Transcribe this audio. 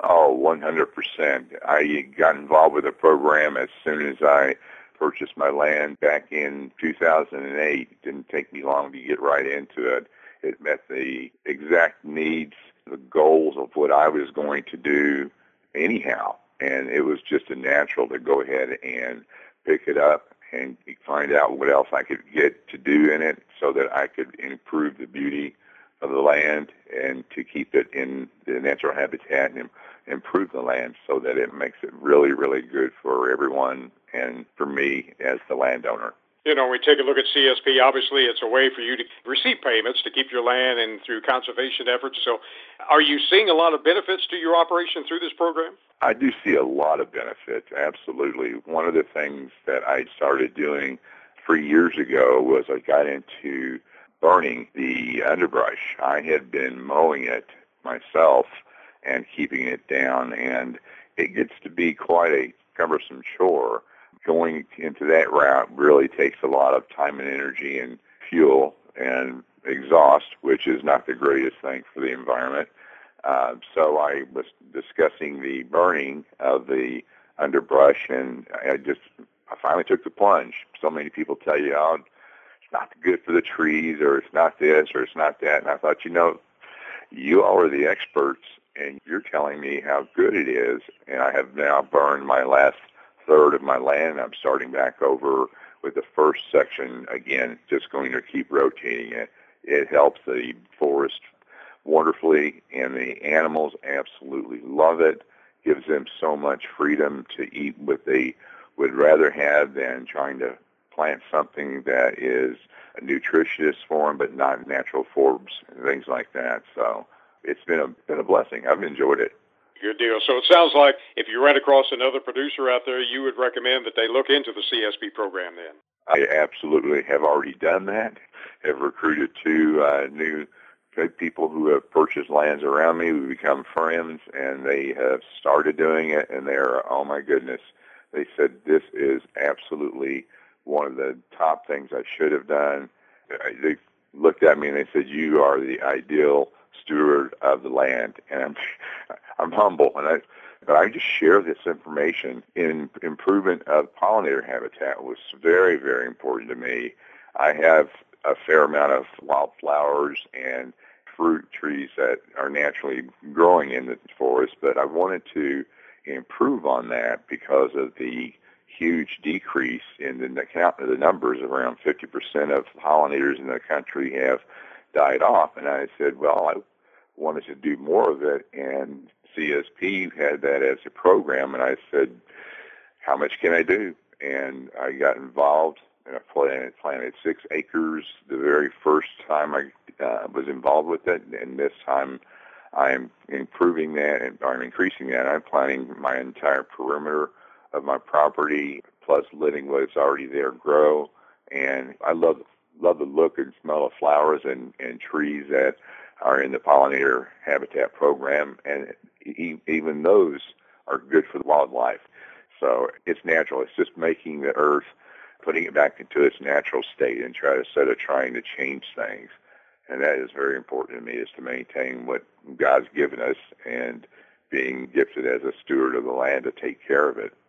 Oh, 100%. I got involved with the program as soon as I purchased my land back in 2008. It didn't take me long to get right into it. It met the exact needs, the goals of what I was going to do anyhow. And it was just a natural to go ahead and pick it up and find out what else I could get to do in it so that I could improve the beauty of the land and to keep it in the natural habitat and improve the land so that it makes it really, really good for everyone and for me as the landowner. You know, when we take a look at CSP, obviously it's a way for you to receive payments to keep your land and through conservation efforts. So are you seeing a lot of benefits to your operation through this program? I do see a lot of benefits, absolutely. One of the things that I started doing 3 years ago was I got into burning the underbrush. I had been mowing it myself and keeping it down, and it gets to be quite a cumbersome chore. Going into that route really takes a lot of time and energy and fuel and exhaust, which is not the greatest thing for the environment. So I was discussing the burning of the underbrush, and I finally took the plunge. So many people tell you, oh, it's not good for the trees, or it's not this, or it's not that. And I thought, you all are the experts, and you're telling me how good it is. And I have now burned my last third of my land. I'm starting back over with the first section again, just going to keep rotating it. It helps the forest wonderfully, and the animals absolutely love it. Gives them so much freedom to eat what they would rather have than trying to plant something that is nutritious for them but not natural forms and things like that. So it's been a blessing. I've enjoyed it. Good deal. So it sounds like if you ran across another producer out there, you would recommend that they look into the CSP program then. I absolutely have already done that. Have recruited two new people who have purchased lands around me. We've become friends, and they have started doing it, and they're, oh my goodness, they said this is absolutely one of the top things I should have done. They looked at me and they said, you are the ideal steward of the land. And I'm humble, but I just share this information. In improvement of pollinator habitat was very, very important to me. I have a fair amount of wildflowers and fruit trees that are naturally growing in the forest, but I wanted to improve on that because of the huge decrease in the numbers. Around 50% of pollinators in the country have died off, and I said, well, I wanted to do more of it, and CSP had that as a program, and I said, how much can I do? And I got involved, and I planted 6 acres the very first time I was involved with it, and this time I'm improving that, and I'm increasing that. I'm planting my entire perimeter of my property, plus letting what's already there grow, and I love the look and smell of flowers and trees that are in the pollinator habitat program, and even those are good for the wildlife. So it's natural. It's just making the earth, putting it back into its natural state instead of trying to change things. And that is very important to me, is to maintain what God's given us and being gifted as a steward of the land to take care of it.